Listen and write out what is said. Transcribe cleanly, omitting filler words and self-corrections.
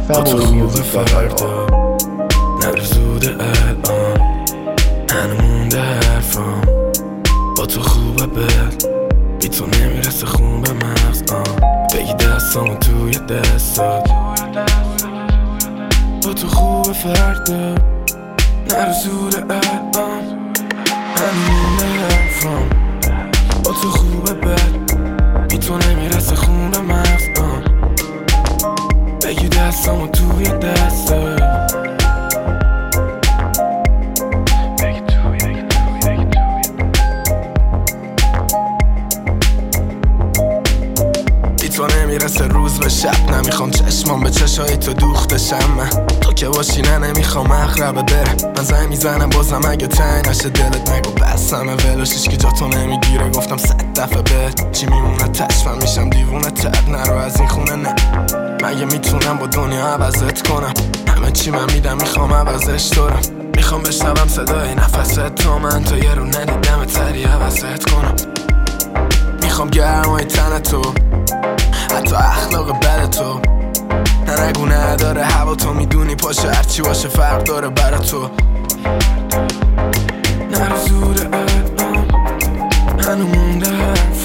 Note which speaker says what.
Speaker 1: فردا نرو زوده الان هنو مونده حرفام با تو خوبه بد بی تو نمیرسه خون به مغز بگی دستامو توی دستات با تو خوبه فردا نرو زوده الان هنو مونده حرفام با تو خوبه بد بی تو نمیرسه خون به مغز بگی دستامو توی دستات تو نمیرسه روز به شب نمیخوام چشمام به چشای تو دوخته شم تو که باشی نه نمیخوام اقربه بره من زنگ میزنم بازم اگه تنگ نشه دلت نگو بسمه ولوش هیچکی جا تو نمیگیره گفتم 100 دفعه بهت چی میمونه تشفم میشم دیوونه تر نرو از این خونه نه مگه میتونم با دنیا عوضت کنم همه چی من میدم میخوام عوضش دارم میخوام بشنوم صدای نفست تو من تا یه رو ندیدم تری عوضت کنم میخوام گرمای تن تو حتی اخلاق بد تو نه نگو نداره هوا تو میدونی پاشه هرچی باشه فرق داره برا تو نرو زوده الان هنو مونده حرف